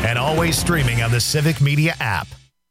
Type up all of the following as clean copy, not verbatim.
and always streaming on the Civic Media app.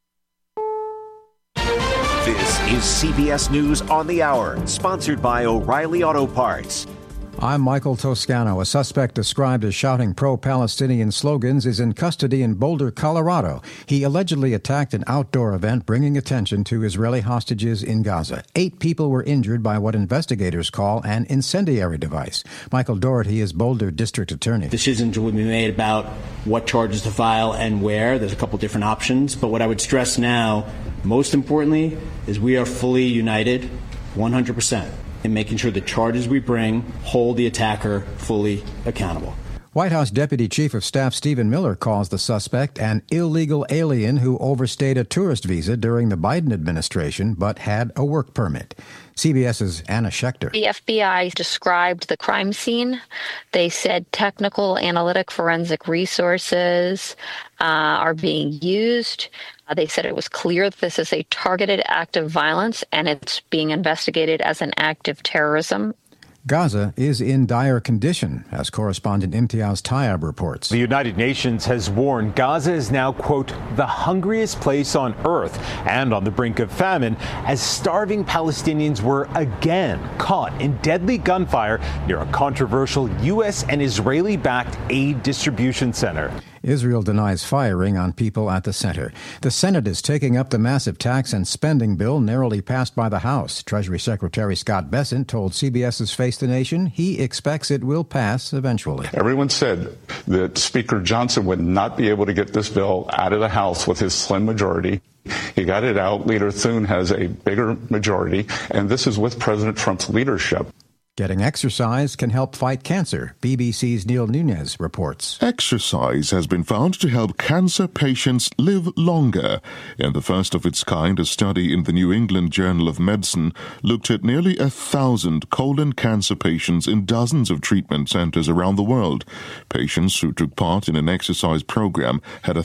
This is CBS News on the Hour, sponsored by O'Reilly Auto Parts. I'm Michael Toscano. A suspect described as shouting pro-Palestinian slogans is in custody in Boulder, Colorado. He allegedly attacked an outdoor event, bringing attention to Israeli hostages in Gaza. 8 people were injured by what investigators call an incendiary device. Michael Doherty is Boulder District Attorney. Decisions will be made about what charges to file and where. There's a couple different options. But what I would stress now, most importantly, is we are fully united, 100%. in making sure the charges we bring hold the attacker fully accountable. White House Deputy Chief of Staff Stephen Miller calls the suspect an illegal alien who overstayed a tourist visa during the Biden administration but had a work permit. CBS's Anna Schechter. The FBI described the crime scene. They said technical, analytic, forensic resources are being used. They said it was clear that this is a targeted act of violence and it's being investigated as an act of terrorism. Gaza is in dire condition, as correspondent Imtiaz Tayyab reports. The United Nations has warned Gaza is now, quote, the hungriest place on earth and on the brink of famine, as starving Palestinians were again caught in deadly gunfire near a controversial U.S. and Israeli-backed aid distribution center. Israel denies firing on people at the center. The Senate is taking up the massive tax and spending bill narrowly passed by the House. Treasury Secretary Scott Bessent told CBS's Face the Nation he expects it will pass eventually. Everyone said that Speaker Johnson would not be able to get this bill out of the House with his slim majority. He got it out. Leader Thune has a bigger majority, and this is with President Trump's leadership. Getting exercise can help fight cancer. BBC's Neil Nunez reports. Exercise has been found to help cancer patients live longer. In the first of its kind, a study in the New England Journal of Medicine looked at nearly 1,000 colon cancer patients in dozens of treatment centers around the world. Patients who took part in an exercise program had a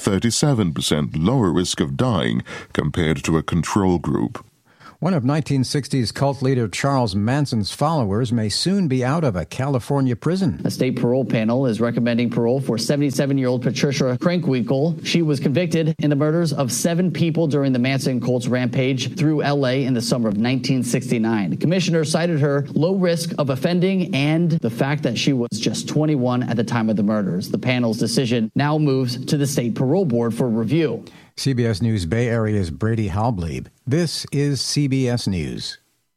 37% lower risk of dying compared to a control group. One of 1960s cult leader Charles Manson's followers may soon be out of a California prison. A state parole panel is recommending parole for 77-year-old Patricia Krankwinkle. She was convicted in the murders of 7 people during the Manson cult's rampage through L.A. in the summer of 1969. The commissioner cited her low risk of offending and the fact that she was just 21 at the time of the murders. The panel's decision now moves to the state parole board for review. CBS News Bay Area's Brady Halbleib. This is CBS News.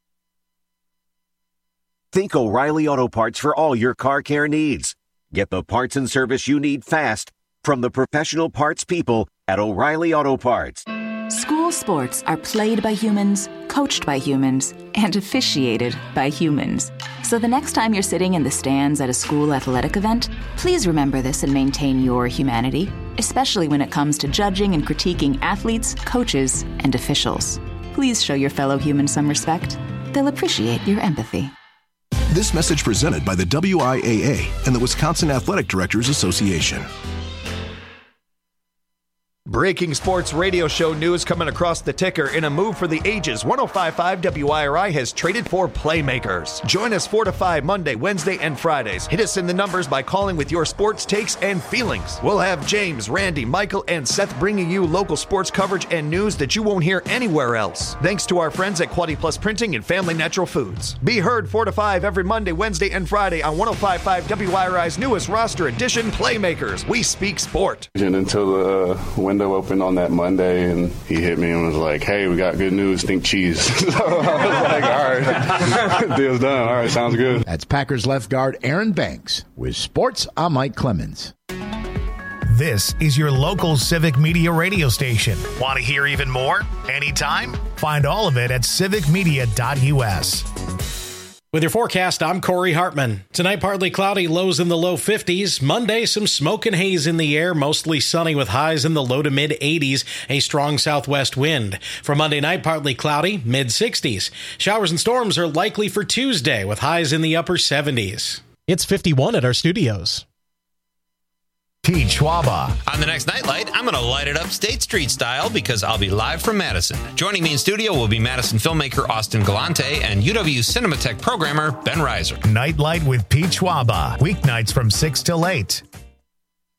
Think O'Reilly Auto Parts for all your car care needs. Get the parts and service you need fast from the professional parts people at O'Reilly Auto Parts. School sports are played by humans, coached by humans, and officiated by humans. So the next time you're sitting in the stands at a school athletic event, please remember this and maintain your humanity, especially when it comes to judging and critiquing athletes, coaches, and officials. Please show your fellow humans some respect. They'll appreciate your empathy. This message presented by the WIAA and the Wisconsin Athletic Directors Association. Breaking sports radio show news coming across the ticker. In a move for the ages, 105.5 WIRI has traded for playmakers. Join us 4 to 5 Monday, Wednesday, and Fridays. Hit us in the numbers by calling with your sports takes and feelings. We'll have James, Randy, Michael, and Seth bringing you local sports coverage and news that you won't hear anywhere else. Thanks to our friends at Quality Plus Printing and Family Natural Foods. Be heard 4 to 5 every Monday, Wednesday, and Friday on 105.5 WIRI's newest roster edition, Playmakers. We speak sport. Until the window opened on that Monday, and he hit me and was like, hey, we got good news, think cheese. So I was like, all right, deal's done. All right, sounds good. That's Packers left guard Aaron Banks. With sports, I'm Mike Clemens. This is your local Civic Media radio station. Want to hear even more? Anytime? Find all of it at civicmedia.us. With your forecast, I'm Corey Hartman. Tonight, partly cloudy, lows in the low 50s. Monday, some smoke and haze in the air, mostly sunny with highs in the low to mid 80s, a strong southwest wind. For Monday night, partly cloudy, mid 60s. Showers and storms are likely for Tuesday with highs in the upper 70s. It's 51 at our studios. Pete Schwaba. On the next Nightlight, I'm going to light it up State Street style because I'll be live from Madison. Joining me in studio will be Madison filmmaker Austin Galante and UW Cinematech programmer Ben Reiser. Nightlight with Pete Schwaba. Weeknights from 6 till 8.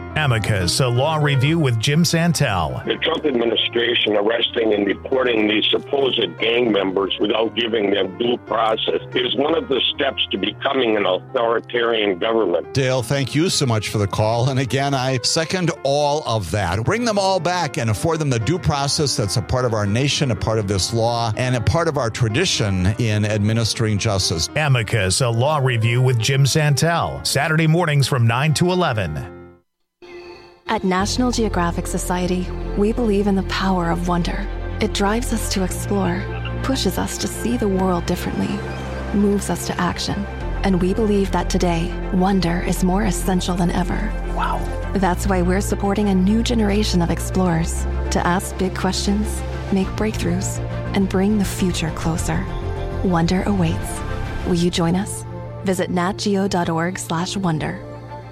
Amicus, a law review with Jim Santel. The Trump administration arresting and deporting these supposed gang members without giving them due process is one of the steps to becoming an authoritarian government. Dale, thank you so much for the call. And again, I second all of that. Bring them all back and afford them the due process that's a part of our nation, a part of this law, and a part of our tradition in administering justice. Amicus, a law review with Jim Santel. Saturday mornings from 9 to 11. At National Geographic Society, we believe in the power of wonder. It drives us to explore, pushes us to see the world differently, moves us to action. And we believe that today, wonder is more essential than ever. Wow. That's why we're supporting a new generation of explorers to ask big questions, make breakthroughs, and bring the future closer. Wonder awaits. Will you join us? Visit natgeo.org/wonder.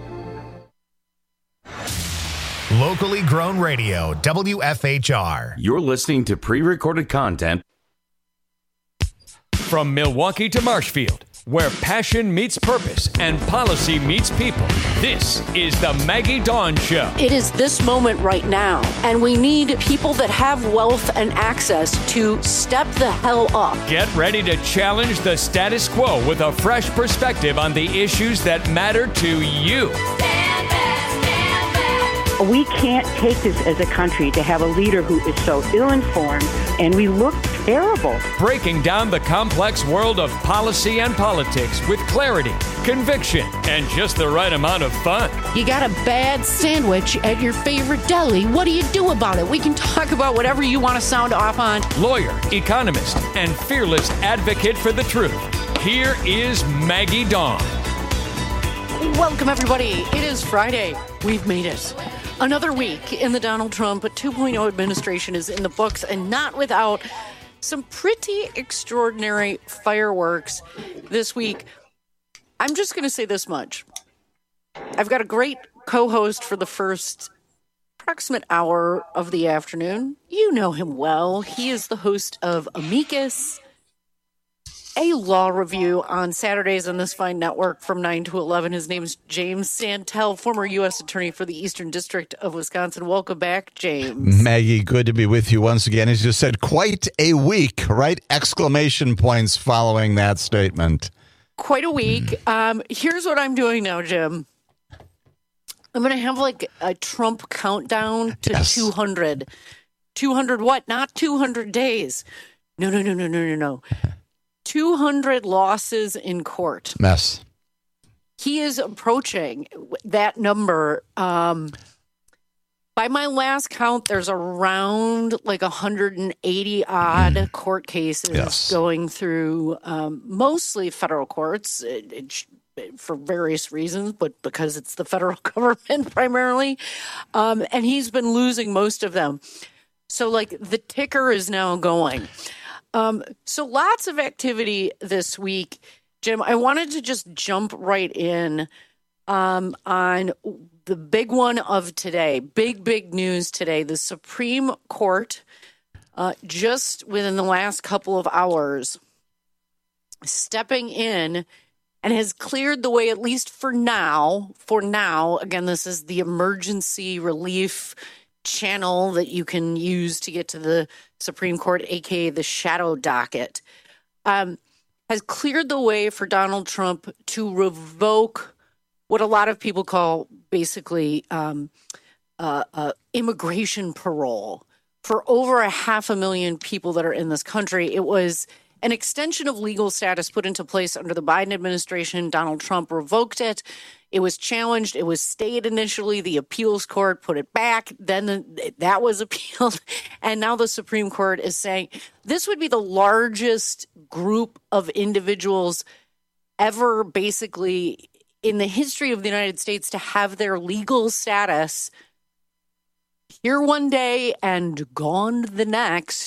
Locally grown radio, WFHR. You're listening to pre-recorded content. From Milwaukee to Marshfield, where passion meets purpose and policy meets people, this is the Maggie Dawn Show. It is this moment right now, and we need people that have wealth and access to step the hell up. Get ready to challenge the status quo with a fresh perspective on the issues that matter to you. We can't take this as a country to have a leader who is so ill-informed, and we look terrible. Breaking down the complex world of policy and politics with clarity, conviction, and just the right amount of fun. You got a bad sandwich at your favorite deli. What do you do about it? We can talk about whatever you want to sound off on. Lawyer, economist, and fearless advocate for the truth. Here is Maggie Dawn. Welcome, everybody. It is Friday. We've made it. Another week in the Donald Trump 2.0 administration is in the books, and not without some pretty extraordinary fireworks this week. I'm just going to say this much. I've got a great co-host for the first approximate hour of the afternoon. You know him well. He is the host of Amicus, a law review on Saturdays on this fine network from 9 to 11. His name is James Santel, former U.S. Attorney for the Eastern District of Wisconsin. Welcome back, James. Maggie, good to be with you once again. As you said, quite a week, right? Exclamation points following that statement. Quite a week. Here's what I'm doing now, Jim. I'm going to have like a Trump countdown to 200. 200 what? Not 200 days. No. 200 losses in court. Mess. He is approaching that number. By my last count, there's around like 180 odd court cases going through mostly federal courts for various reasons, but because it's the federal government primarily. And he's been losing most of them. So like the ticker is now going. So lots of activity this week. Jim, I wanted to just jump right in on the big one of today. Big news today. The Supreme Court, just within the last couple of hours, stepping in and has cleared the way, at least for now. Again, this is the emergency relief channel that you can use to get to the Supreme Court, aka the shadow docket, has cleared the way for Donald Trump to revoke what a lot of people call basically immigration parole for over 500,000 people that are in this country. It was an extension of legal status put into place under the Biden administration. Donald Trump revoked it. It was challenged. It was stayed initially. The appeals court put it back. Then that was appealed. And now the Supreme Court is saying this would be the largest group of individuals ever basically in the history of the United States to have their legal status here one day and gone the next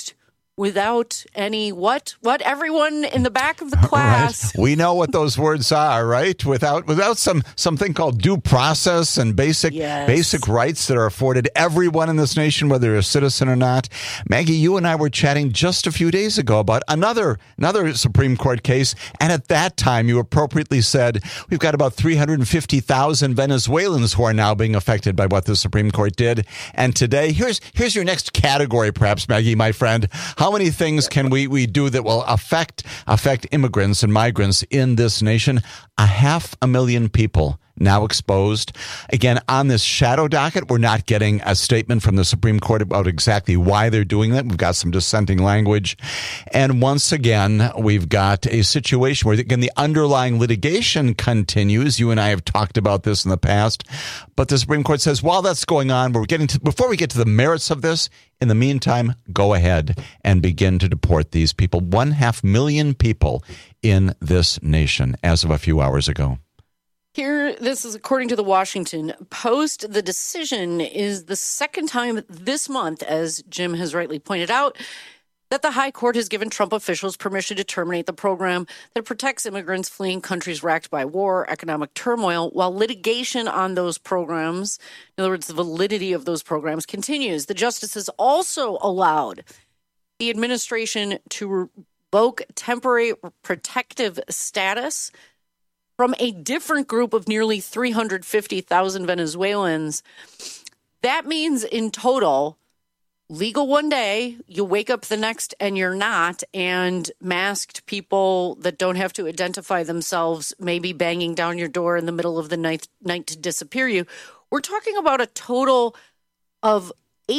without any what everyone in the back of the class. Right. We know what those words are, right? Without something called due process and basic rights that are afforded everyone in this nation, whether you're a citizen or not. Maggie, you and I were chatting just a few days ago about another Supreme Court case, and at that time you appropriately said we've got about 350,000 Venezuelans who are now being affected by what the Supreme Court did. And today, here's your next category, perhaps, Maggie, my friend. How many things can we do that will affect immigrants and migrants in this nation? 500,000 people now exposed. Again, on this shadow docket, we're not getting a statement from the Supreme Court about exactly why they're doing that. We've got some dissenting language. And once again, we've got a situation where, again, the underlying litigation continues. You and I have talked about this in the past. But the Supreme Court says, while that's going on, before we get to the merits of this, in the meantime, go ahead and begin to deport these people. 500,000 people in this nation as of a few hours ago. Here, this is according to the Washington Post. The decision is the second time this month, as Jim has rightly pointed out, that the High Court has given Trump officials permission to terminate the program that protects immigrants fleeing countries racked by war, economic turmoil, while litigation on those programs, in other words, the validity of those programs, continues. The justices also allowed the administration to revoke temporary protective status from a different group of nearly 350,000 Venezuelans. That means in total, legal one day, you wake up the next and you're not, and masked people that don't have to identify themselves maybe banging down your door in the middle of the night to disappear you. We're talking about a total of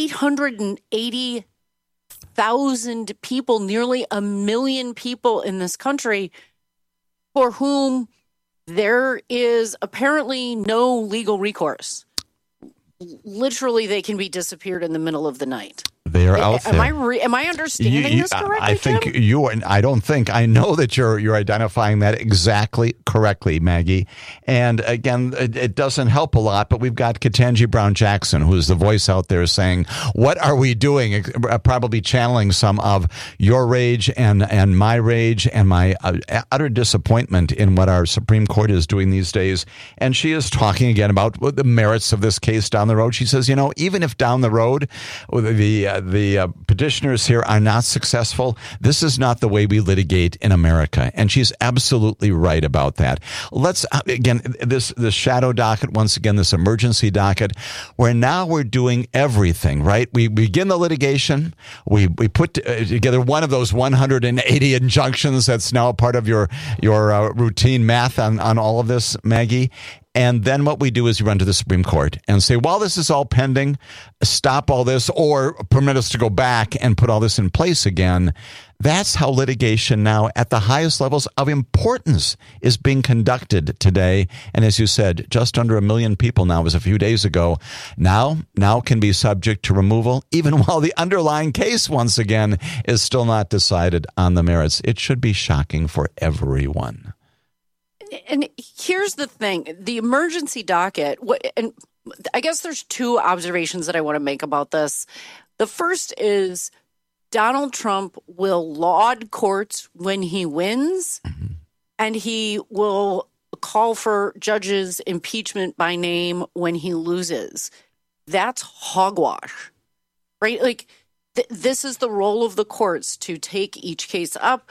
880,000 people, nearly 1 million people in this country for whom there is apparently no legal recourse. Literally, they can be disappeared in the middle of the night. They are out there. Am I understanding this correctly, I think Jim? you are. I don't think. I know that you're identifying that exactly correctly, Maggie. And again, it doesn't help a lot, but we've got Ketanji Brown Jackson, who's the voice out there saying, what are we doing? Probably channeling some of your rage and my rage and my utter disappointment in what our Supreme Court is doing these days. And she is talking again about the merits of this case down the road. She says, even if down the road the petitioners here are not successful, this is not the way we litigate in America. And she's absolutely right about that. Let's, again, this shadow docket, once again, this emergency docket, where now we're doing everything, right? We begin the litigation. We put together one of those 180 injunctions that's now a part of your routine math on all of this, Maggie. And then what we do is we run to the Supreme Court and say, while this is all pending, stop all this or permit us to go back and put all this in place again. That's how litigation now at the highest levels of importance is being conducted today. And as you said, just under 1 million people now, as a few days ago, now can be subject to removal, even while the underlying case, once again, is still not decided on the merits. It should be shocking for everyone. And here's the thing, the emergency docket, and I guess there's two observations that I want to make about this. The first is Donald Trump will laud courts when he wins, and he will call for judges' impeachment by name when he loses. That's hogwash, right? Like, this is the role of the courts, to take each case up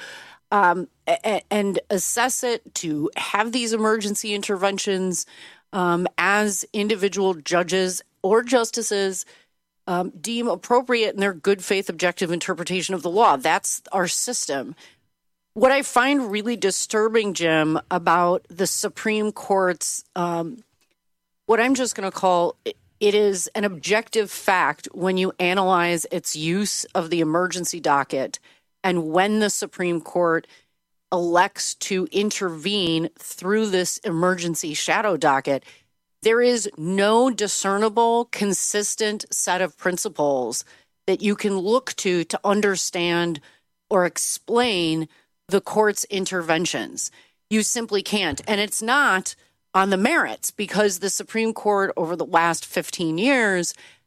and assess it, to have these emergency interventions as individual judges or justices deem appropriate in their good faith objective interpretation of the law. That's our system. What I find really disturbing, Jim, about the Supreme Court's, what I'm just going to call, it is an objective fact when you analyze its use of the emergency docket. And when the Supreme Court elects to intervene through this emergency shadow docket, there is no discernible, consistent set of principles that you can look to understand or explain the court's interventions. You simply can't. And it's not on the merits, because the Supreme Court over the last 15 years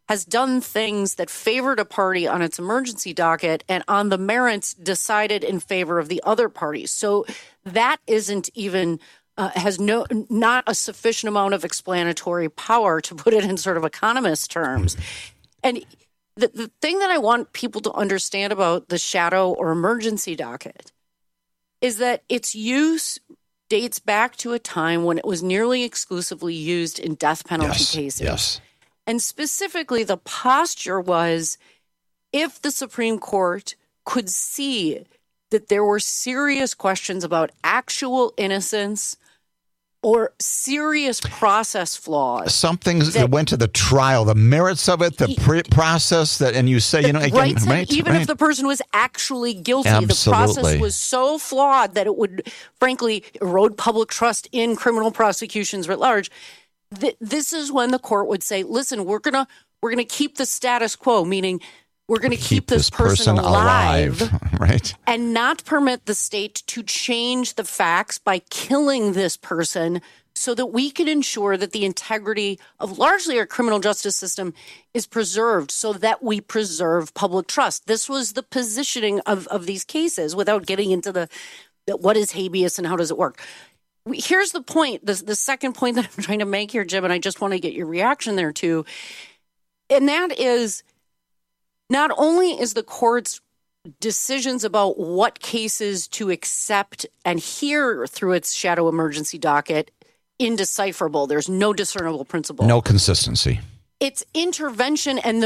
has done things that favored a party on its emergency docket and on the merits decided in favor of the other parties. So that isn't even has not a sufficient amount of explanatory power, to put it in sort of economist terms. And the thing that I want people to understand about the shadow or emergency docket is that its use dates back to a time when it was nearly exclusively used in death penalty cases. Yes. And specifically, the posture was if the Supreme Court could see that there were serious questions about actual innocence or serious process flaws. Some things that went to the trial, the merits of it, the process that, and you say, again, even if the person was actually guilty, the process was so flawed that it would, frankly, erode public trust in criminal prosecutions writ large. This is when the court would say, listen, we're gonna keep the status quo, meaning we're going to keep this person alive, right? And not permit the state to change the facts by killing this person so that we can ensure that the integrity of largely our criminal justice system is preserved so that we preserve public trust. This was the positioning of these cases without getting into the what is habeas and how does it work. Here's the point, the second point that I'm trying to make here, Jim, and I just want to get your reaction there too. And that is, not only is the court's decisions about what cases to accept and hear through its shadow emergency docket indecipherable, there's no discernible principle. No consistency. Its intervention and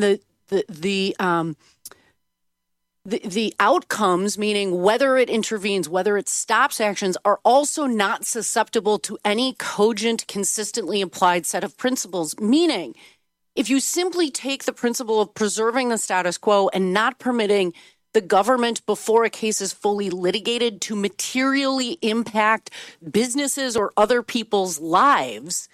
the outcomes, meaning whether it intervenes, whether it stops actions, are also not susceptible to any cogent, consistently applied set of principles, meaning if you simply take the principle of preserving the status quo and not permitting the government before a case is fully litigated to materially impact businesses or other people's lives,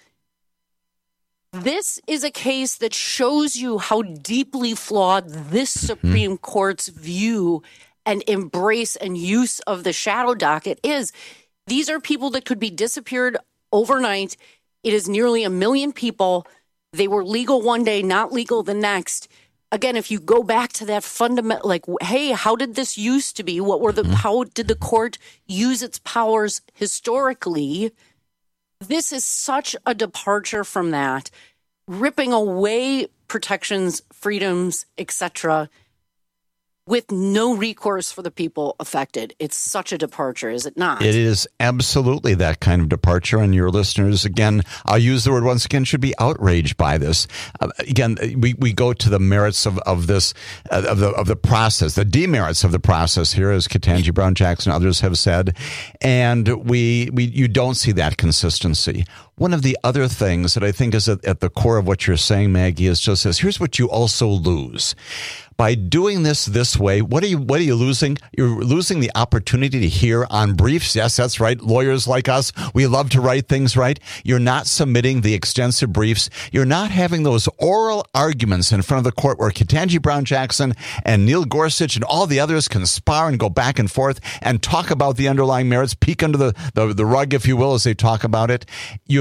this is a case that shows you how deeply flawed this Supreme Court's view and embrace and use of the shadow docket is. These are people that could be disappeared overnight. It is nearly 1 million people. They were legal one day, not legal the next. Again, if you go back to that fundamental, like, hey, how did this used to be? How did the court use its powers historically? This is such a departure from that, ripping away protections, freedoms, etc., with no recourse for the people affected. It's such a departure, is it not? It is absolutely that kind of departure. And your listeners, again, I'll use the word once again, should be outraged by this. Again, we go to the merits of this, of the process, the demerits of the process here, as Ketanji Brown Jackson and others have said. And you don't see that consistency. One of the other things that I think is at the core of what you're saying, Maggie, is just this. Here's what you also lose. By doing this way, what are you losing? You're losing the opportunity to hear on briefs. Yes, that's right. Lawyers like us, we love to write things right. You're not submitting the extensive briefs. You're not having those oral arguments in front of the court where Ketanji Brown Jackson and Neil Gorsuch and all the others can spar and go back and forth and talk about the underlying merits, peek under the rug, if you will, as they talk about it. You're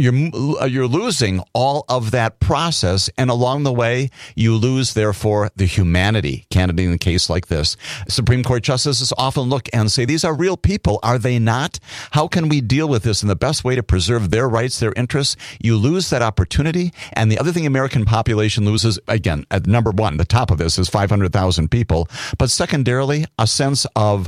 losing all of that process, and along the way, you lose, therefore, the humanity, candidly, in a case like this. Supreme Court justices often look and say, these are real people, are they not? How can we deal with this in the best way to preserve their rights, their interests? You lose that opportunity. And the other thing the American population loses, again, at number one, the top of this is 500,000 people, but secondarily, a sense of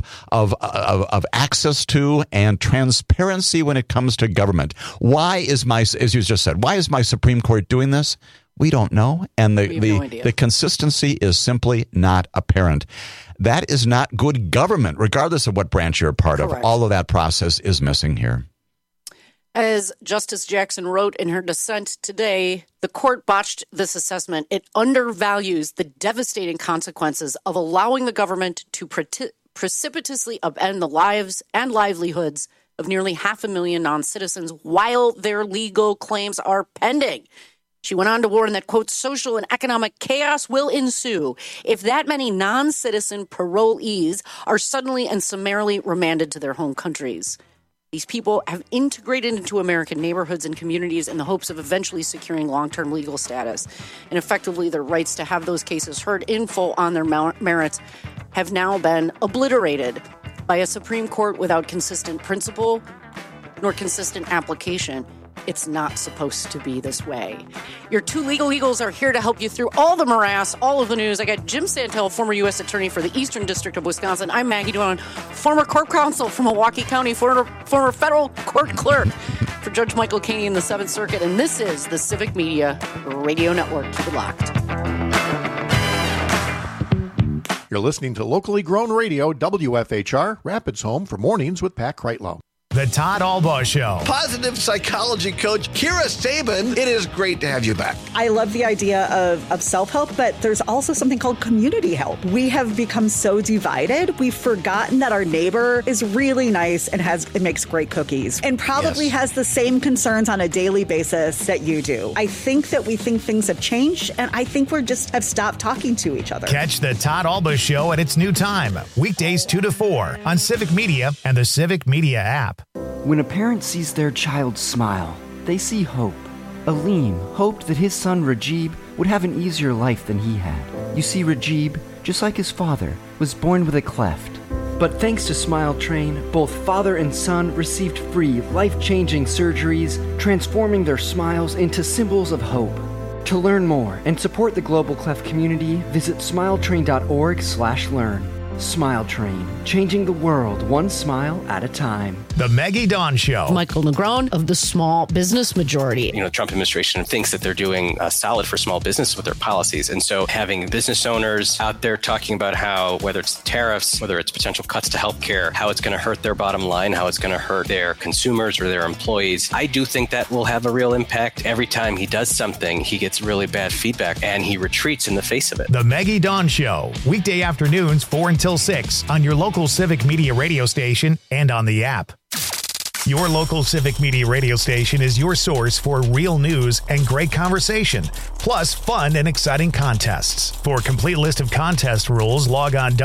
access to and transparency when it comes to government. Why is as you just said, why is my Supreme Court doing this? We don't know, and the consistency is simply not apparent. That is not good government, regardless of what branch you're a part of. All of that process is missing here. As Justice Jackson wrote in her dissent today, the court botched this assessment. It undervalues the devastating consequences of allowing the government to precipitously upend the lives and livelihoods of nearly 500,000 non-citizens while their legal claims are pending. She went on to warn that, quote, social and economic chaos will ensue if that many non-citizen parolees are suddenly and summarily remanded to their home countries. These people have integrated into American neighborhoods and communities in the hopes of eventually securing long-term legal status. And effectively, their rights to have those cases heard in full on their merits have now been obliterated by a Supreme Court without consistent principle nor consistent application. It's not supposed to be this way. Your two legal eagles are here to help you through all the morass, all of the news. I got Jim Santel, former U.S. Attorney for the Eastern District of Wisconsin. I'm Maggie Dawn, former court counsel from Milwaukee County, former federal court clerk for Judge Michael Kane in the 7th Circuit. And this is the Civic Media Radio Network. Keep it locked. You're listening to locally grown radio, WFHR, Rapids Home for Mornings with Pat Kreitlow. The Todd Albaugh Show. Positive psychology coach Kira Sabin, it is great to have you back. I love the idea of self-help, but there's also something called community help. We have become so divided, we've forgotten that our neighbor is really nice and makes great cookies and probably has the same concerns on a daily basis that you do. I think that we think things have changed, and I think we just have stopped talking to each other. Catch the Todd Albaugh Show at its new time, weekdays 2 to 4 on Civic Media and the Civic Media app. When a parent sees their child smile, they see hope. Aleem hoped that his son Rajib would have an easier life than he had. You see, Rajib, just like his father, was born with a cleft. But thanks to Smile Train, both father and son received free, life-changing surgeries, transforming their smiles into symbols of hope. To learn more and support the global cleft community, visit smiletrain.org/learn. Smile Train, changing the world one smile at a time. The Maggie Dawn Show. Michael Negron of the Small Business Majority. The Trump administration thinks that they're doing solid for small business with their policies. And so having business owners out there talking about how, whether it's tariffs, whether it's potential cuts to healthcare, how it's going to hurt their bottom line, how it's going to hurt their consumers or their employees, I do think that will have a real impact. Every time he does something, he gets really bad feedback and he retreats in the face of it. The Maggie Dawn Show, weekday afternoons 4 until 6 on your local Civic Media radio station and on the app. Your local Civic Media radio station is your source for real news and great conversation, plus fun and exciting contests. For a complete list of contest rules, log on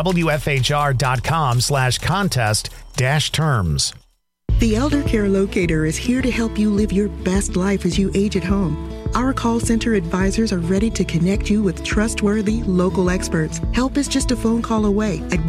WFHR.com/contest-terms. The Elder Care Locator is here to help you live your best life as you age at home. Our call center advisors are ready to connect you with trustworthy local experts. Help is just a phone call away at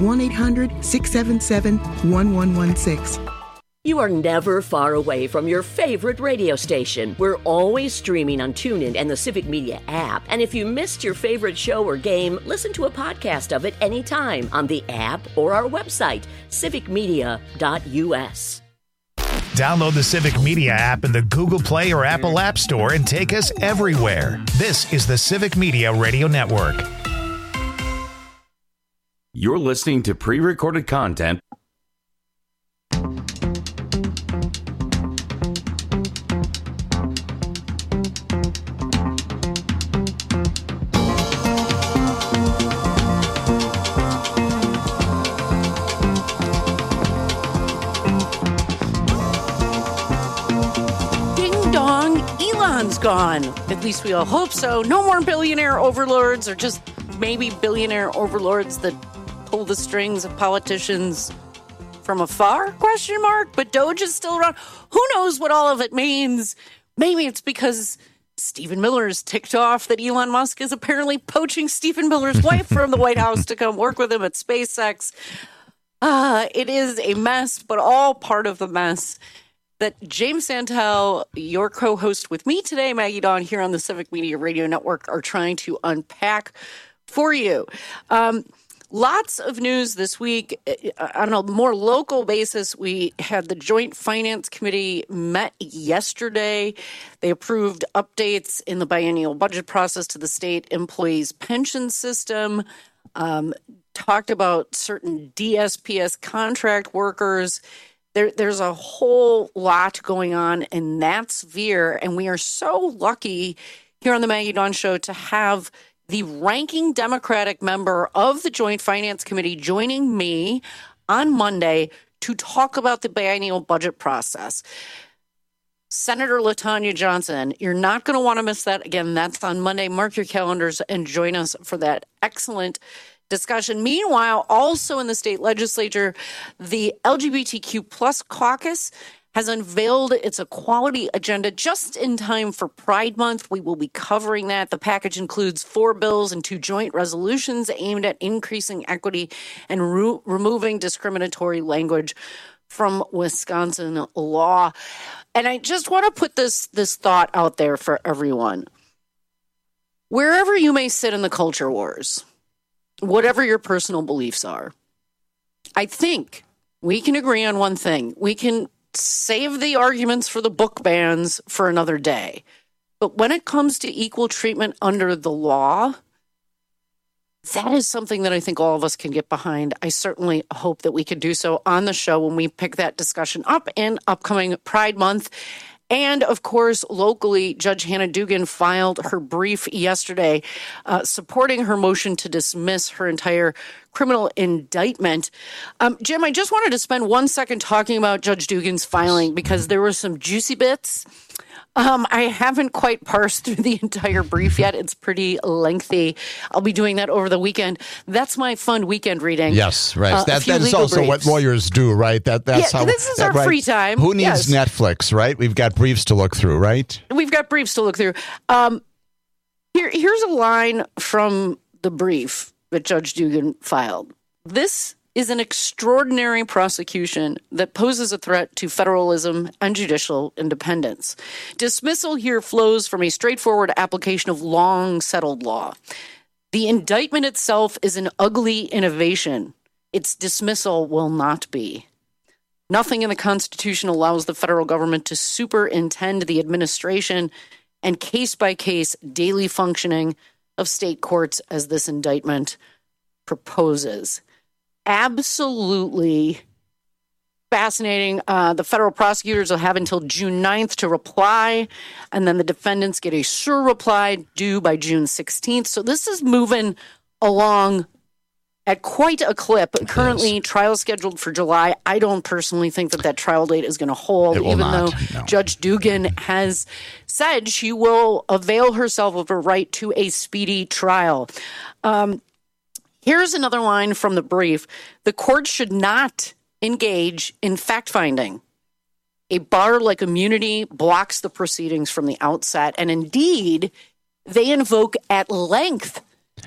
1-800-677-1116. You are never far away from your favorite radio station. We're always streaming on TuneIn and the Civic Media app. And if you missed your favorite show or game, listen to a podcast of it anytime on the app or our website, civicmedia.us. Download the Civic Media app in the Google Play or Apple App Store and take us everywhere. This is the Civic Media Radio Network. You're listening to pre-recorded content. Elon's gone. At least we all hope so. No more billionaire overlords, or just maybe billionaire overlords that pull the strings of politicians from afar? Question mark. But Doge is still around. Who knows what all of it means? Maybe it's because Stephen Miller is ticked off that Elon Musk is apparently poaching Stephen Miller's wife from the White House to come work with him at SpaceX. It is a mess, but all part of the mess that James Santel, your co-host with me today, Maggie Dawn, here on the Civic Media Radio Network, are trying to unpack for you. Lots of news this week. On a more local basis, we had the Joint Finance Committee met yesterday. They approved updates in the biennial budget process to the state employees' pension system, talked about certain DSPS contract workers. There's a whole lot going on in that sphere, and we are so lucky here on the Maggie Dawn Show to have the ranking Democratic member of the Joint Finance Committee joining me on Monday to talk about the biennial budget process. Senator LaTonya Johnson, you're not going to want to miss that. Again, that's on Monday. Mark your calendars and join us for that excellent discussion. Meanwhile, also in the state legislature, the LGBTQ plus caucus has unveiled its equality agenda just in time for Pride Month. We will be covering that. The package includes 4 bills and 2 joint resolutions aimed at increasing equity and removing discriminatory language from Wisconsin law. And I just want to put this thought out there for everyone. Wherever you may sit in the culture wars, whatever your personal beliefs are, I think we can agree on one thing. We can save the arguments for the book bans for another day. But when it comes to equal treatment under the law, that is something that I think all of us can get behind. I certainly hope that we can do so on the show when we pick that discussion up in upcoming Pride Month. And, of course, locally, Judge Hannah Dugan filed her brief yesterday supporting her motion to dismiss her entire criminal indictment. Jim, I just wanted to spend 1 second talking about Judge Dugan's filing because there were some juicy bits. I haven't quite parsed through the entire brief yet. It's pretty lengthy. I'll be doing that over the weekend. That's my fun weekend reading. Yes, right. That is also briefs. What lawyers do, right? That's how this is our free time. Who needs Netflix, right? We've got briefs to look through, right? We've got briefs to look through. Here's a line from the brief that Judge Dugan filed. This is an extraordinary prosecution that poses a threat to federalism and judicial independence. Dismissal here flows from a straightforward application of long-settled law. The indictment itself is an ugly innovation. Its dismissal will not be. Nothing in the Constitution allows the federal government to superintend the administration and case-by-case daily functioning of state courts as this indictment proposes. Absolutely fascinating. The federal prosecutors will have until June 9th to reply, and then the defendants get a sure reply due by June 16th. So this is moving along at quite a clip. Currently, trial scheduled for July. I don't personally think that trial date is going to hold, though Judge Dugan has said she will avail herself of her right to a speedy trial. Here's another line from the brief. The court should not engage in fact-finding. A bar like immunity blocks the proceedings from the outset, and indeed, they invoke at length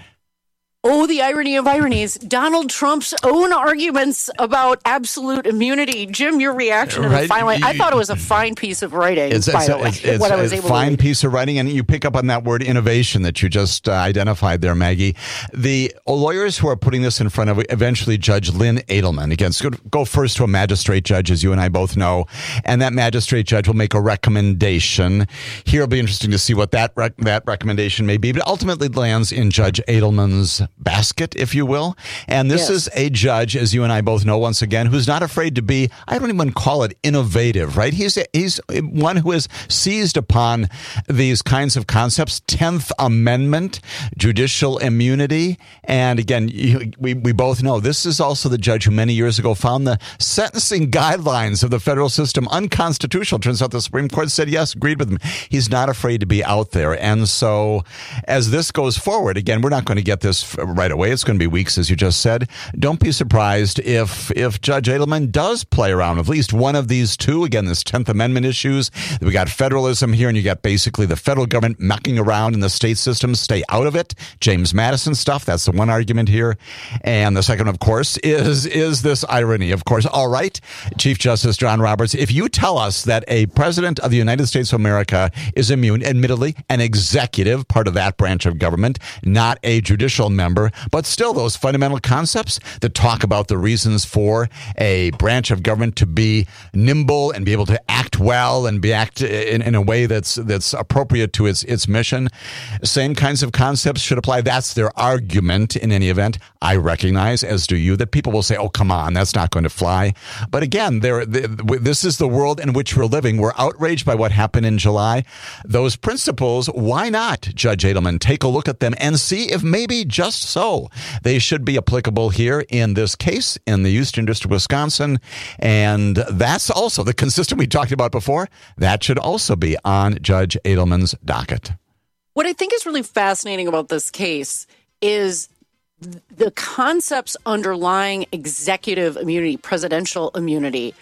the irony of ironies, Donald Trump's own arguments about absolute immunity. Jim, your reaction to the filing. I thought it was a fine piece of writing, by the way. It's a fine piece of writing, and you pick up on that word innovation that you just identified there, Maggie. The lawyers who are putting this in front of eventually Judge Lynn Edelman, again, go first to a magistrate judge, as you and I both know, and that magistrate judge will make a recommendation. Here it'll be interesting to see what that recommendation may be, but ultimately lands in Judge Edelman's basket, if you will. And this is a judge, as you and I both know, once again, who's not afraid to be, I don't even call it innovative, right? He's one who has seized upon these kinds of concepts, 10th Amendment, judicial immunity. And again, we both know this is also the judge who many years ago found the sentencing guidelines of the federal system unconstitutional. Turns out the Supreme Court said yes, agreed with him. He's not afraid to be out there. And so as this goes forward, again, we're not going to get this right away. It's going to be weeks, as you just said. Don't be surprised if Judge Edelman does play around with at least one of these two. Again, this 10th Amendment issues. We got federalism here, and you got basically the federal government mucking around in the state system. Stay out of it. James Madison stuff. That's the one argument here. And the second, of course, is this irony. Of course, all right, Chief Justice John Roberts, if you tell us that a president of the United States of America is immune, admittedly, an executive, part of that branch of government, not a judicial member, but still those fundamental concepts that talk about the reasons for a branch of government to be nimble and be able to act well and act in a way that's appropriate to its mission. Same kinds of concepts should apply. That's their argument in any event. I recognize, as do you, that people will say, oh, come on, that's not going to fly. But again, this is the world in which we're living. We're outraged by what happened in July. Those principles, why not, Judge Edelman, take a look at them and see if maybe just so they should be applicable here in this case in the Eastern District of Wisconsin. And that's also the consistent we talked about before. That should also be on Judge Edelman's docket. What I think is really fascinating about this case is the concepts underlying executive immunity, presidential immunity,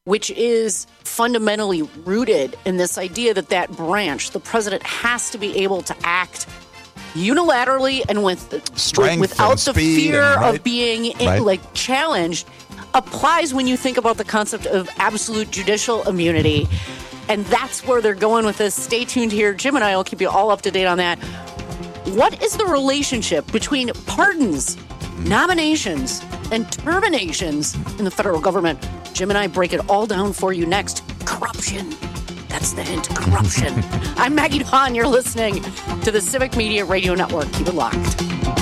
which is fundamentally rooted in this idea that that branch, the president, has to be able to act unilaterally and without the fear of being challenged, applies when you think about the concept of absolute judicial immunity. And that's where they're going with this. Stay tuned here. Jim and I will keep you all up to date on that. What is the relationship between pardons, nominations, and terminations in the federal government? Jim and I break it all down for you next. Corruption. That's the hint. Corruption. I'm Maggie Dawn. You're listening to the Civic Media Radio Network. Keep it locked.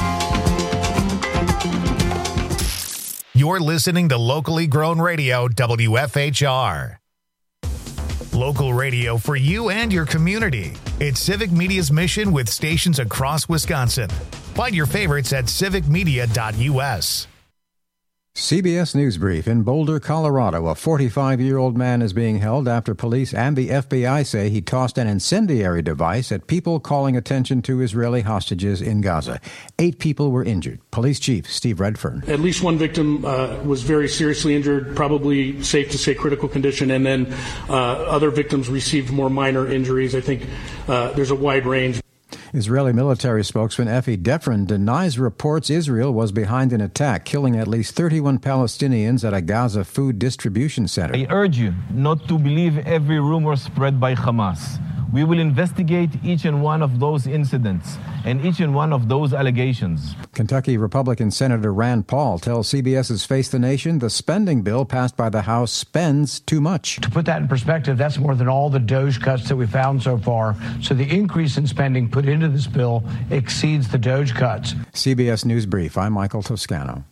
You're listening to locally grown radio, WFHR. Local radio for you and your community. It's Civic Media's mission with stations across Wisconsin. Find your favorites at civicmedia.us. CBS News Brief. In Boulder, Colorado, a 45-year-old man is being held after police and the FBI say he tossed an incendiary device at people calling attention to Israeli hostages in Gaza. 8 people were injured. Police Chief Steve Redfern. At least one victim was very seriously injured, probably safe to say critical condition, and then other victims received more minor injuries. I think there's a wide range. Israeli military spokesman Effie Defrin denies reports Israel was behind an attack, killing at least 31 Palestinians at a Gaza food distribution center. I urge you not to believe every rumor spread by Hamas. We will investigate each and one of those incidents and each and one of those allegations. Kentucky Republican Senator Rand Paul tells CBS's Face the Nation the spending bill passed by the House spends too much. To put that in perspective, that's more than all the DOGE cuts that we found so far. So the increase in spending put into this bill exceeds the DOGE cuts. CBS News Brief. I'm Michael Toscano.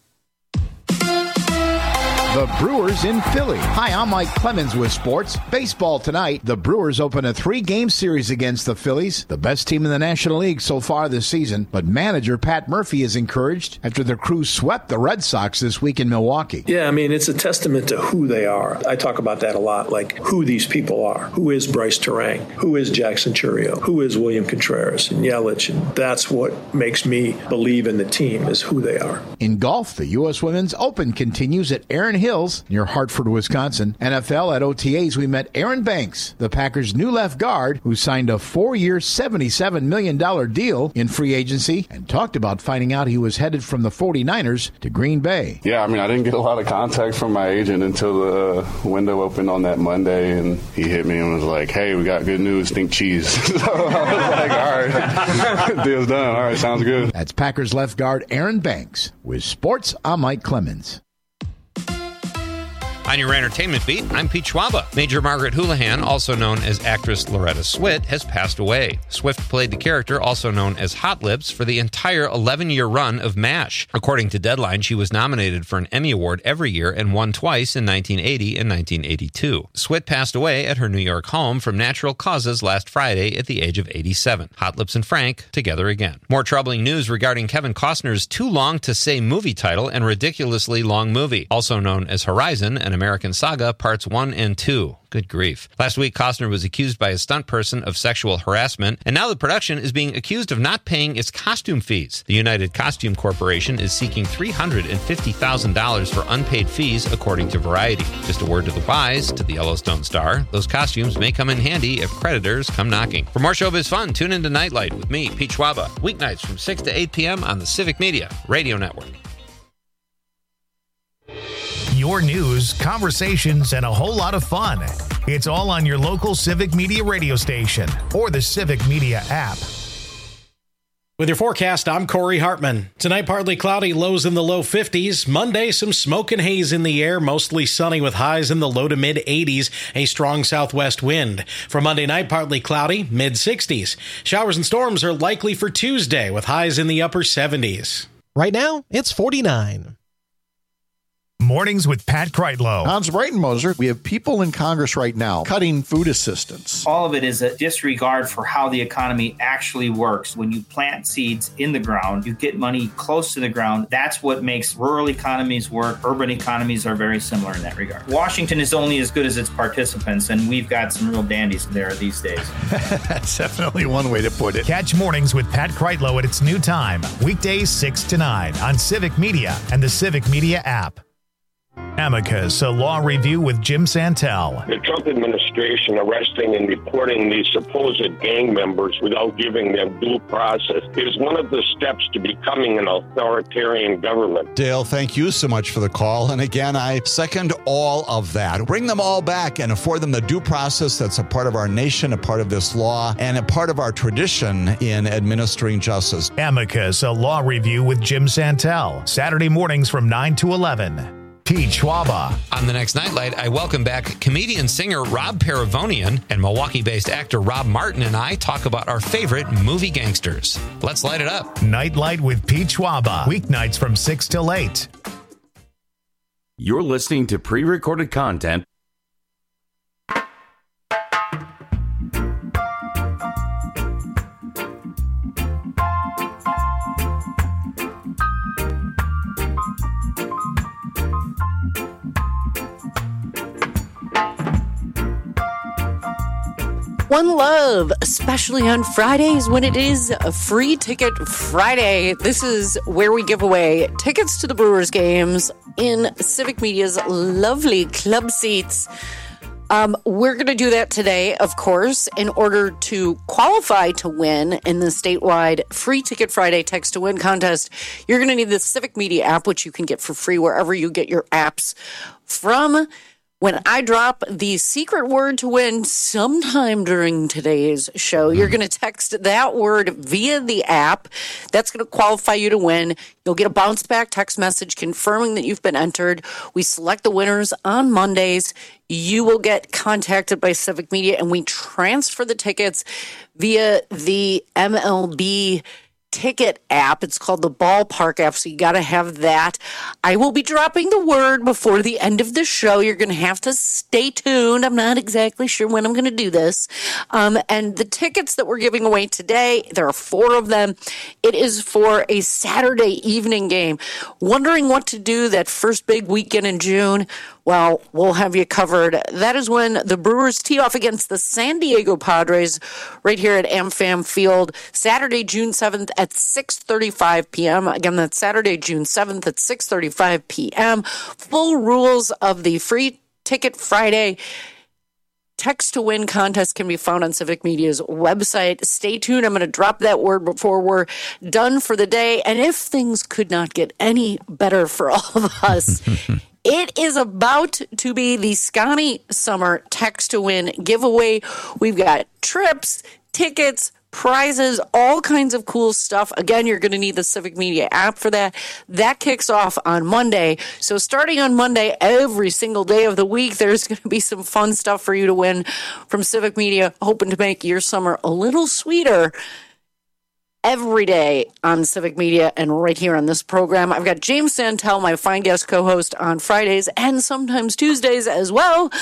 The Brewers in Philly. Hi, I'm Mike Clemens with sports. Baseball tonight. The Brewers open a 3-game series against the Phillies, the best team in the National League so far this season. But manager Pat Murphy is encouraged after the Crew swept the Red Sox this week in Milwaukee. Yeah, I mean, it's a testament to who they are. I talk about that a lot, like who these people are. Who is Bryce Terang? Who is Jackson Churio? Who is William Contreras and Yelich? And that's what makes me believe in the team, is who they are. In golf, the U.S. Women's Open continues at Erin Hills near Hartford, Wisconsin. NFL at OTAs, we met Aaron Banks, the Packers' new left guard, who signed a 4-year, $77 million deal in free agency and talked about finding out he was headed from the 49ers to Green Bay. Yeah, I mean, I didn't get a lot of contact from my agent until the window opened on that Monday, and he hit me and was like, hey, we got good news, think cheese. So I was like, all right, deal's done. All right, sounds good. That's Packers left guard Aaron Banks. With sports, I'm Mike Clemens. On your entertainment beat, I'm Pete Schwaba. Major Margaret Houlihan, also known as actress Loretta Swit, has passed away. Swift played the character, also known as Hot Lips, for the entire 11-year run of MASH. According to Deadline, she was nominated for an Emmy Award every year and won twice in 1980 and 1982. Swit passed away at her New York home from natural causes last Friday at the age of 87. Hot Lips and Frank together again. More troubling news regarding Kevin Costner's too long to say movie title and ridiculously long movie, also known as Horizon, an American Saga, Parts 1 and 2. Good grief. Last week, Costner was accused by a stunt person of sexual harassment, and now the production is being accused of not paying its costume fees. The United Costume Corporation is seeking $350,000 for unpaid fees, according to Variety. Just a word to the wise, to the Yellowstone star, those costumes may come in handy if creditors come knocking. For more showbiz fun, tune into Nightlight with me, Pete Schwaba, weeknights from 6 to 8 p.m. on the Civic Media Radio Network. Your news, conversations, and a whole lot of fun. It's all on your local Civic Media radio station or the Civic Media app. With your forecast, I'm Corey Hartman. Tonight, partly cloudy, lows in the low 50s. Monday, some smoke and haze in the air, mostly sunny with highs in the low to mid 80s, a strong southwest wind. For Monday night, partly cloudy, mid 60s. Showers and storms are likely for Tuesday with highs in the upper 70s. Right now, it's 49. Mornings with Pat Kreitlow. Hans Breitenmoser, we have people in Congress right now cutting food assistance. All of it is a disregard for how the economy actually works. When you plant seeds in the ground, you get money close to the ground. That's what makes rural economies work. Urban economies are very similar in that regard. Washington is only as good as its participants, and we've got some real dandies there these days. That's definitely one way to put it. Catch Mornings with Pat Kreitlow at its new time, weekdays 6 to 9 on Civic Media and the Civic Media app. Amicus, a law review with Jim Santel. The Trump administration arresting and deporting these supposed gang members without giving them due process is one of the steps to becoming an authoritarian government. Dale, thank you so much for the call. And again, I second all of that. Bring them all back and afford them the due process that's a part of our nation, a part of this law, and a part of our tradition in administering justice. Amicus, a law review with Jim Santel. Saturday mornings from 9 to 11. Pete Schwaba. On the next Nightlight, I welcome back comedian-singer Rob Paravonian, and Milwaukee-based actor Rob Martin and I talk about our favorite movie gangsters. Let's light it up. Nightlight with Pete Schwaba. Weeknights from 6 till 8. You're listening to pre-recorded content. One love, especially on Fridays when it is a Free Ticket Friday. This is where we give away tickets to the Brewers games in Civic Media's lovely club seats. We're going to do that today, of course, in order to qualify to win in the statewide Free Ticket Friday Text to Win contest. You're going to need the Civic Media app, which you can get for free wherever you get your apps from. When I drop the secret word to win sometime during today's show, you're going to text that word via the app. That's going to qualify you to win. You'll get a bounce back text message confirming that you've been entered. We select the winners on Mondays. You will get contacted by Civic Media, and we transfer the tickets via the MLB ticket app. It's called the Ballpark app, so you got to have that. I will be dropping the word before the end of the show. You're going to have to stay tuned. I'm not exactly sure when I'm going to do this. And the tickets that we're giving away today, there are 4 of them. It is for a Saturday evening game. Wondering what to do that first big weekend in June? Well, we'll have you covered. That is when the Brewers tee off against the San Diego Padres right here at AmFam Field, Saturday, June 7th at 6:35 p.m. Again, that's Saturday, June 7th at 6:35 p.m. Full rules of the Free Ticket Friday Text to Win contest can be found on Civic Media's website. Stay tuned. I'm going to drop that word before we're done for the day. And if things could not get any better for all of us, it is about to be the Scotty Summer Text to Win giveaway. We've got trips, tickets, prizes, all kinds of cool stuff. Again, you're going to need the Civic Media app for that. That kicks off on Monday. So starting on Monday, every single day of the week, there's going to be some fun stuff for you to win from Civic Media, hoping to make your summer a little sweeter every day on Civic Media and right here on this program. I've got James Santel, my fine guest co-host on Fridays and sometimes Tuesdays as well.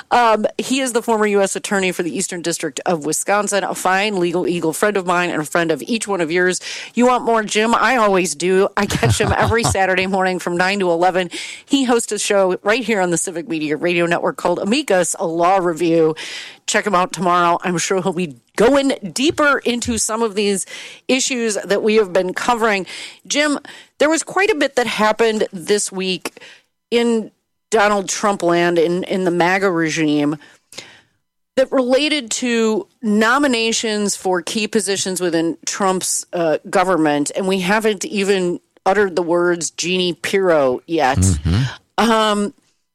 He is the former U.S. Attorney for the Eastern District of Wisconsin, a fine legal eagle friend of mine and a friend of each one of yours. You want more Jim? I always do. I catch him every Saturday morning from 9 to 11. He hosts a show right here on the Civic Media Radio Network called Amicus, a law review. Check him out tomorrow. I'm sure he'll be going deeper into some of these issues that we have been covering. Jim, there was quite a bit that happened this week in Donald Trump land, in the MAGA regime, that related to nominations for key positions within Trump's government. And we haven't even uttered the words Jeannie Pirro yet. Mm-hmm.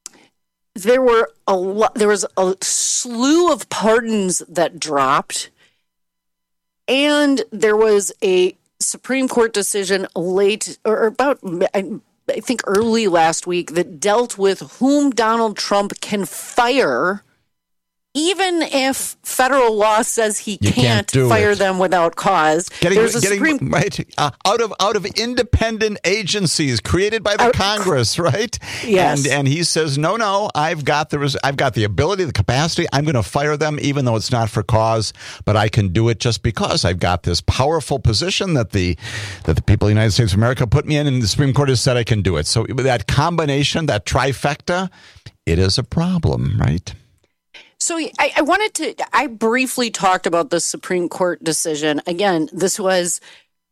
There was a slew of pardons that dropped, and there was a Supreme Court decision late, or about, I think early last week, that dealt with whom Donald Trump can fire, even if federal law says he can't fire them without cause. Out of independent agencies created by the Congress, right? Yes. And he says, no, I've got the ability, the capacity. I'm going to fire them, even though it's not for cause, but I can do it just because I've got this powerful position that the people of the United States of America put me in, and the Supreme Court has said I can do it. So that combination, that trifecta, it is a problem, right? So I briefly talked about the Supreme Court decision. Again, this was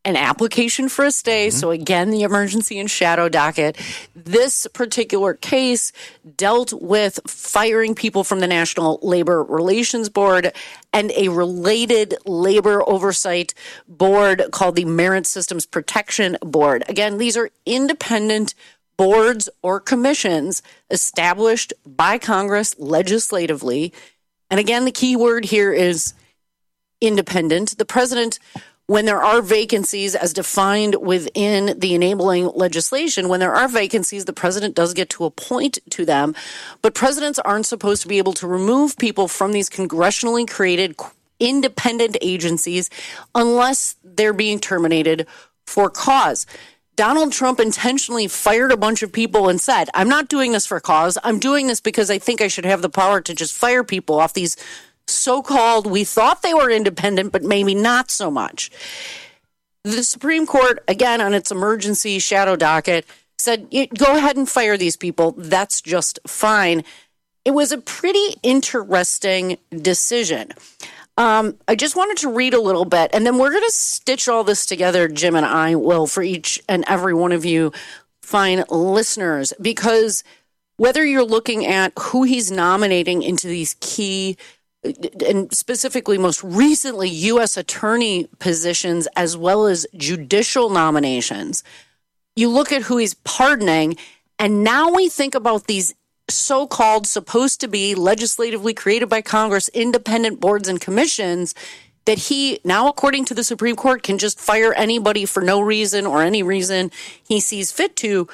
an application for a stay. So again, the emergency and shadow docket. This particular case dealt with firing people from the National Labor Relations Board and a related labor oversight board called the Merit Systems Protection Board. Again, these are independent boards or commissions established by Congress legislatively. And again, the key word here is independent. The president, when there are vacancies as defined within the enabling legislation, when there are vacancies, the president does get to appoint to them. But presidents aren't supposed to be able to remove people from these congressionally created independent agencies unless they're being terminated for cause. Donald Trump intentionally fired a bunch of people and said, I'm not doing this for cause. I'm doing this because I think I should have the power to just fire people off these so-called, we thought they were independent, but maybe not so much. The Supreme Court, again, on its emergency shadow docket, said, go ahead and fire these people. That's just fine. It was a pretty interesting decision. I just wanted to read a little bit, and then we're going to stitch all this together, Jim and I will, for each and every one of you fine listeners, because whether you're looking at who he's nominating into these key and specifically most recently U.S. attorney positions as well as judicial nominations, you look at who he's pardoning, and now we think about these so-called supposed to be legislatively created by Congress independent boards and commissions that he now, according to the Supreme Court, can just fire anybody for no reason or any reason he sees fit to.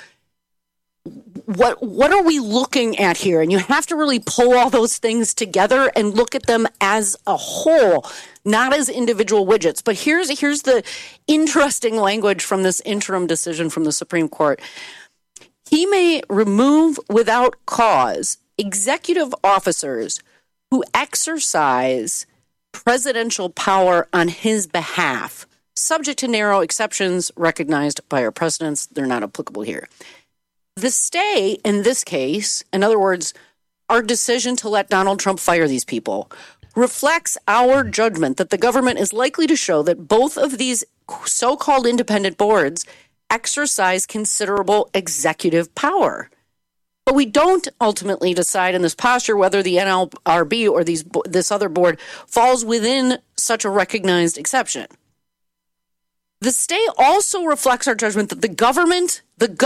What are we looking at here? And you have to really pull all those things together and look at them as a whole, not as individual widgets. But here's the interesting language from this interim decision from the Supreme Court. He may remove without cause executive officers who exercise presidential power on his behalf, subject to narrow exceptions recognized by our precedents. They're not applicable here. The stay in this case, in other words, our decision to let Donald Trump fire these people, reflects our judgment that the government is likely to show that both of these so-called independent boards exercise considerable executive power. But we don't ultimately decide in this posture whether the NLRB or this other board falls within such a recognized exception. The stay also reflects our judgment that the government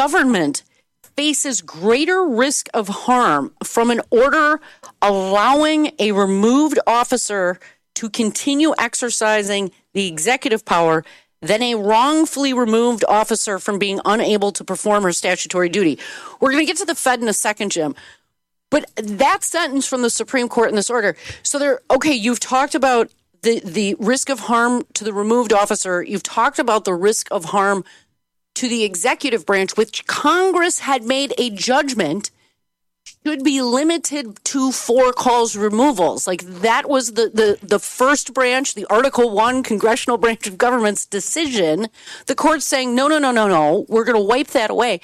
faces greater risk of harm from an order allowing a removed officer to continue exercising the executive power than a wrongfully removed officer from being unable to perform her statutory duty. We're going to get to the Fed in a second, Jim. But that sentence from the Supreme Court in this order, so you've talked about the risk of harm to the removed officer. You've talked about the risk of harm to the executive branch, which Congress had made a judgment should be limited to for-cause removals. Like that was the first branch, the Article 1 congressional branch of government's decision. The court's saying, no, we're going to wipe that away.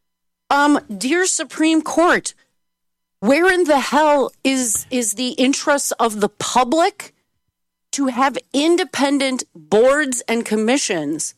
Dear Supreme Court, where in the hell is the interests of the public to have independent boards and commissions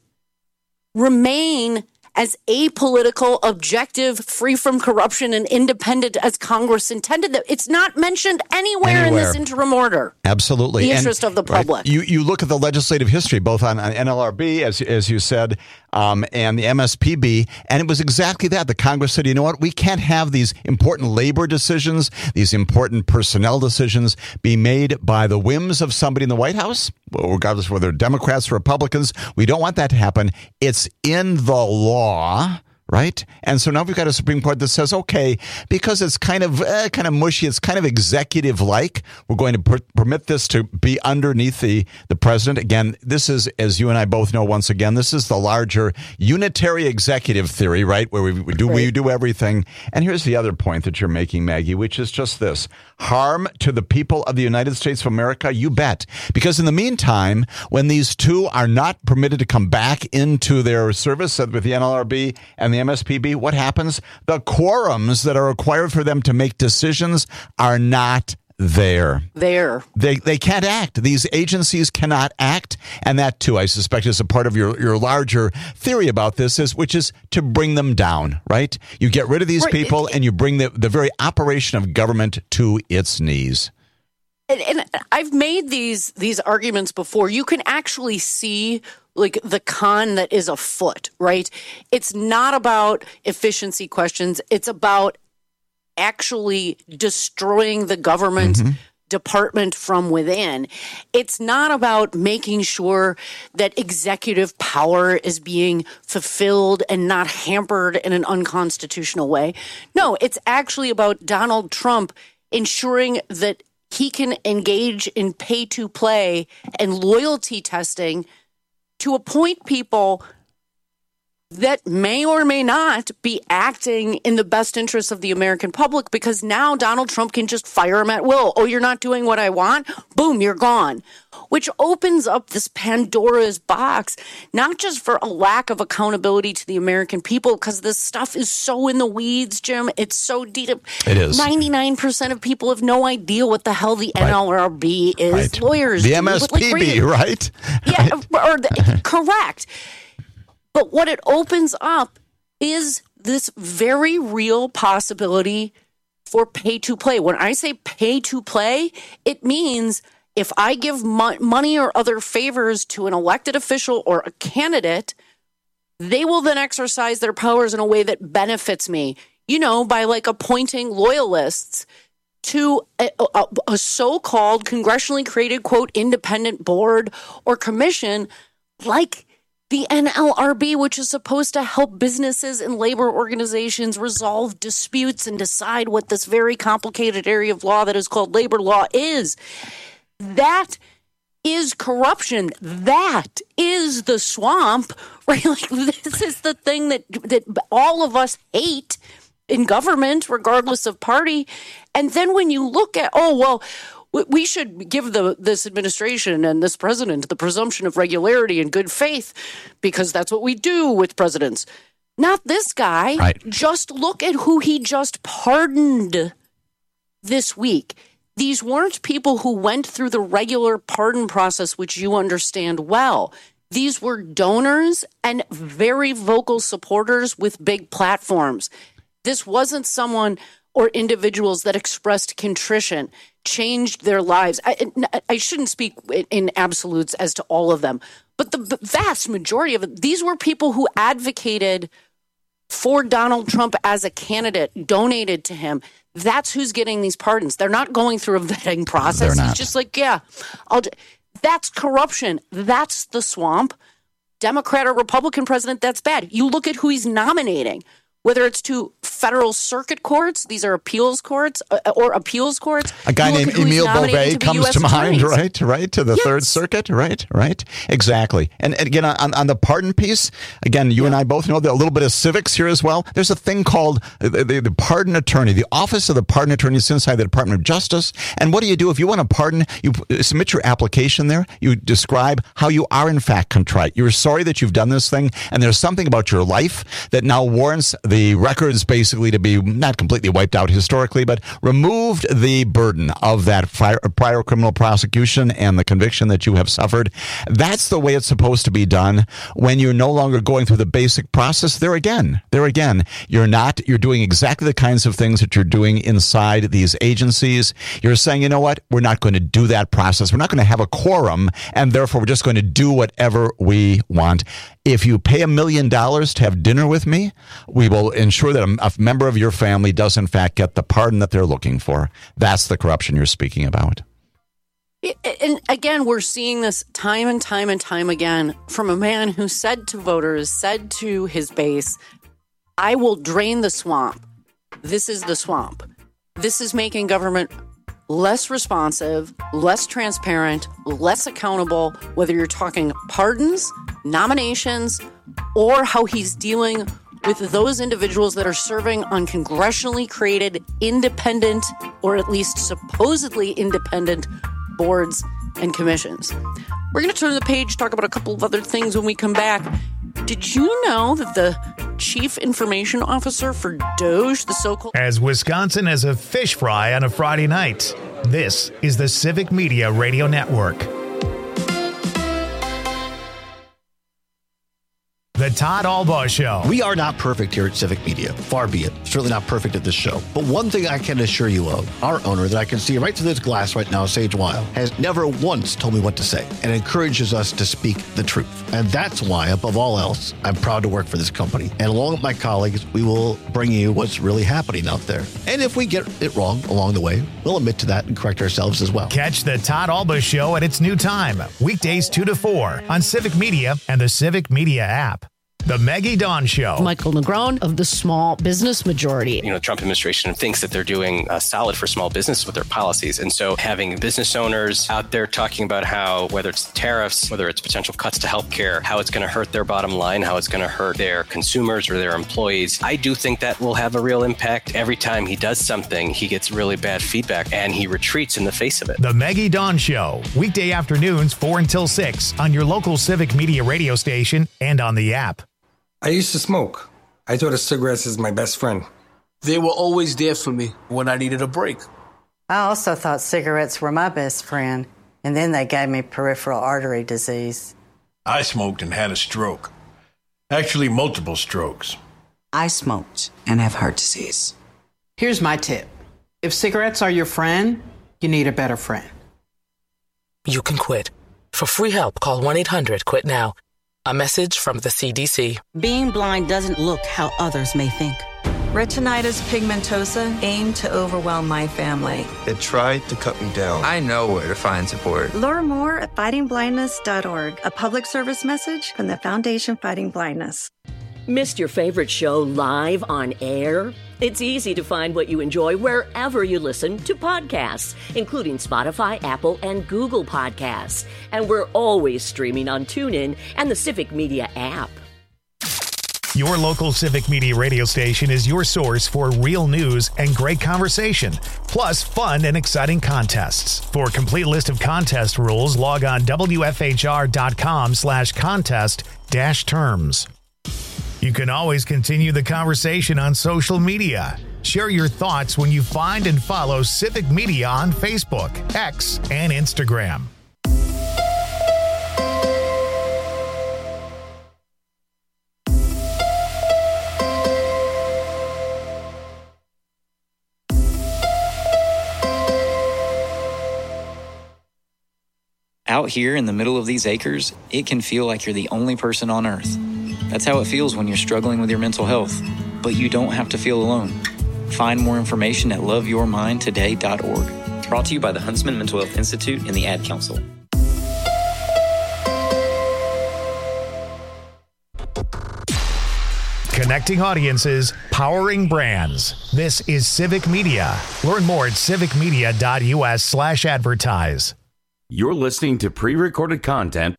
remain as apolitical, objective, free from corruption, and independent as Congress intended? It's not mentioned anywhere in this interim order. Absolutely. The interest of the public. Right, you look at the legislative history, both on NLRB, as you said, and the MSPB, and it was exactly that. The Congress said, you know what, we can't have these important labor decisions, these important personnel decisions be made by the whims of somebody in the White House, regardless of whether they're Democrats or Republicans. We don't want that to happen. It's in the law, right? And so now we've got a Supreme Court that says, okay, because it's kind of mushy, it's kind of executive-like, we're going to permit this to be underneath the president. Again, this is, as you and I both know, once again, this is the larger unitary executive theory, right? Where we do everything. And here's the other point that you're making, Maggie, which is just this. Harm to the people of the United States of America? You bet. Because in the meantime, when these two are not permitted to come back into their service with the NLRB and the MSPB, what happens? The quorums that are required for them to make decisions are not there. They can't act. These agencies cannot act. And that, too, I suspect is a part of your larger theory about this, which is to bring them down, right? You get rid of these people and you bring the very operation of government to its knees. And I've made these arguments before. You can actually see like the con that is afoot, right? It's not about efficiency questions. It's about actually destroying the government department from within. It's not about making sure that executive power is being fulfilled and not hampered in an unconstitutional way. No, it's actually about Donald Trump ensuring that he can engage in pay-to-play and loyalty testing to appoint people that may or may not be acting in the best interests of the American public, because now Donald Trump can just fire him at will. Oh, you're not doing what I want? Boom, you're gone. Which opens up this Pandora's box, not just for a lack of accountability to the American people, because this stuff is so in the weeds, Jim. It's so deep. It is. 99% of people have no idea what the hell the NLRB is. Right. Lawyers the do. MSPB, right? Yeah, correct. But what it opens up is this very real possibility for pay-to-play. When I say pay-to-play, it means if I give money or other favors to an elected official or a candidate, they will then exercise their powers in a way that benefits me, by like appointing loyalists to a so-called congressionally created, quote, independent board or commission like the NLRB, which is supposed to help businesses and labor organizations resolve disputes and decide what this very complicated area of law that is called labor law is. That is corruption. That is the swamp, right? Like, this is the thing that all of us hate in government, regardless of party. And then when you look at, we should give this administration and this president the presumption of regularity and good faith because that's what we do with presidents. Not this guy. Right. Just look at who he just pardoned this week. These weren't people who went through the regular pardon process, which you understand well. These were donors and very vocal supporters with big platforms. This wasn't someone or individuals that expressed contrition, changed their lives. I shouldn't speak in absolutes as to all of them, but the vast majority of it, these were people who advocated for Donald Trump as a candidate, donated to him. That's who's getting these pardons. They're not going through a vetting process. It's just like, that's corruption. That's the swamp. Democrat or Republican president, that's bad. You look at who he's nominating. Whether it's to federal circuit courts, these are appeals courts, or appeals courts. A guy named Emile Beauvais comes to mind, right? To the Third Circuit, right? Exactly. And again, on the pardon piece, again, you and I both know that a little bit of civics here as well. There's a thing called the pardon attorney. The Office of the Pardon Attorney is inside the Department of Justice. And what do? You want to pardon? You submit your application there. You describe how you are in fact contrite. You're sorry that you've done this thing, and there's something about your life that now warrants the records basically to be not completely wiped out historically, but removed the burden of that prior criminal prosecution and the conviction that you have suffered. That's the way it's supposed to be done when you're no longer going through the basic process. There again, you're doing exactly the kinds of things that you're doing inside these agencies. You're saying, you know what? We're not going to do that process. We're not going to have a quorum, and therefore we're just going to do whatever we want. If you pay $1 million to have dinner with me, we will ensure that a member of your family does in fact get the pardon that they're looking for. That's the corruption you're speaking about. And again, we're seeing this time and time and time again from a man who said to voters, said to his base, I will drain the swamp. This is the swamp. This is making government less responsive, less transparent, less accountable, whether you're talking pardons, nominations, or how he's dealing with those individuals that are serving on congressionally created independent, or at least supposedly independent, boards and commissions. We're going to turn the page, talk about a couple of other things when we come back. Did you know that the chief information officer for DOJ, the so-called... As Wisconsin has a fish fry on a Friday night. This is the Civic Media Radio Network. The Todd Albaugh Show. We are not perfect here at Civic Media. Far be it. Certainly not perfect at this show. But one thing I can assure you of, our owner that I can see right through this glass right now, Sage Weil, has never once told me what to say and encourages us to speak the truth. And that's why, above all else, I'm proud to work for this company. And along with my colleagues, we will bring you what's really happening out there. And if we get it wrong along the way, we'll admit to that and correct ourselves as well. Catch the Todd Albaugh Show at its new time, weekdays 2 to 4 on Civic Media and the Civic Media app. The Maggie Dawn Show. Michael Negron of the Small Business Majority. The Trump administration thinks that they're doing solid for small business with their policies. And so having business owners out there talking about how, whether it's tariffs, whether it's potential cuts to healthcare, how it's going to hurt their bottom line, how it's going to hurt their consumers or their employees, I do think that will have a real impact. Every time he does something, he gets really bad feedback and he retreats in the face of it. The Maggie Dawn Show, weekday afternoons 4 until 6 on your local Civic Media radio station and on the app. I used to smoke. I thought of cigarettes as my best friend. They were always there for me when I needed a break. I also thought cigarettes were my best friend, and then they gave me peripheral artery disease. I smoked and had a stroke. Actually, multiple strokes. I smoked and have heart disease. Here's my tip. If cigarettes are your friend, you need a better friend. You can quit. For free help, call 1-800-QUIT-NOW. A message from the CDC. Being blind doesn't look how others may think. Retinitis pigmentosa aimed to overwhelm my family. It tried to cut me down. I know where to find support. Learn more at fightingblindness.org, a public service message from the Foundation Fighting Blindness. Missed your favorite show live on air? It's easy to find what you enjoy wherever you listen to podcasts, including Spotify, Apple, and Google Podcasts. And we're always streaming on TuneIn and the Civic Media app. Your local Civic Media radio station is your source for real news and great conversation, plus fun and exciting contests. For a complete list of contest rules, log on WFHR.com/contest-terms. You can always continue the conversation on social media. Share your thoughts when you find and follow Civic Media on Facebook, X, and Instagram. Out here in the middle of these acres, it can feel like you're the only person on Earth. That's how it feels when you're struggling with your mental health. But you don't have to feel alone. Find more information at loveyourmindtoday.org. Brought to you by the Huntsman Mental Health Institute and the Ad Council. Connecting audiences, powering brands. This is Civic Media. Learn more at civicmedia.us/advertise. You're listening to pre-recorded content.